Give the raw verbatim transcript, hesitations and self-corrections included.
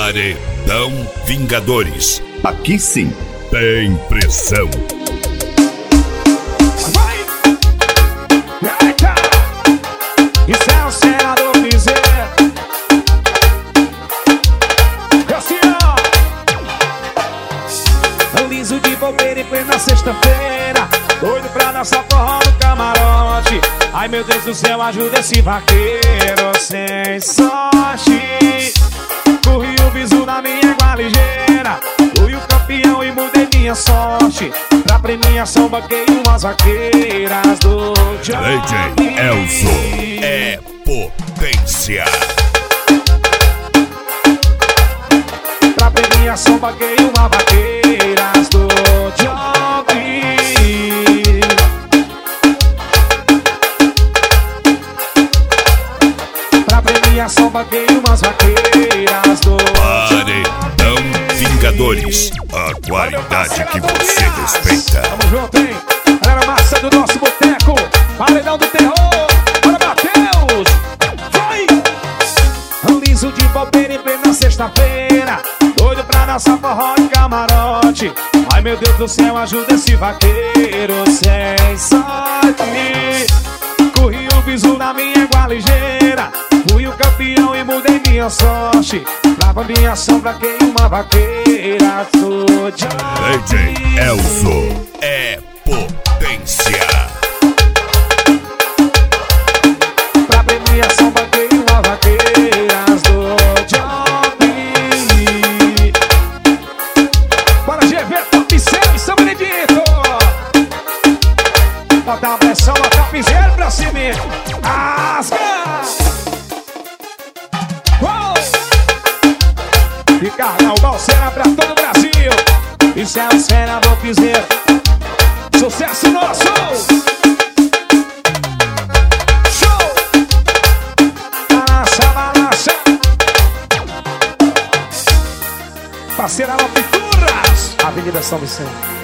Paredão Vingadores. Aqui sim Tem pressão. Vai! Eita! Isso é o senador Piseiro. Assim, ó. Liso de bobeira em plena sexta-feira, doido pra dançar forró no camarote. Ai meu Deus do céu, ajuda esse vaqueiro sem sorte. Corri o bisu na minha égua ligeira, fui o campeão e mudei minha sorte. Pra premiação banquei umas vaqueiras do D J Elzo é potência. Pra premiação banquei uma vaqueiras do Job. Pra premiação banquei umas vaqueiras do Paredão Vingadores. A qualidade que você respeita. Tamo junto, hein? Galera massa do nosso boteco, Paredão do Terror. Bora, Matheus! Vai! Liso de bobeira em plena sexta-feira, doido pra dançar forró de camarote. Ai meu Deus do céu, ajuda esse vaqueiro sem sorte. Corri o bisu na minha égua ligeira, fui o campeão e mudei minha sorte. Pra minha sombra quem uma vaqueira sou de D J Elzo é potência. Pra premiação banquei uma vaqueiras do Job. Bora, G V, top seis, São Benedito. Bota a pressão, bota a piseira pra cima. Asca! Uou! E carnaval cena pra todo o Brasil. Isso é o cena do piseiro. Sucesso nosso! Show! Balança, balança. Parceira Pinturas, Avenida São Vicente.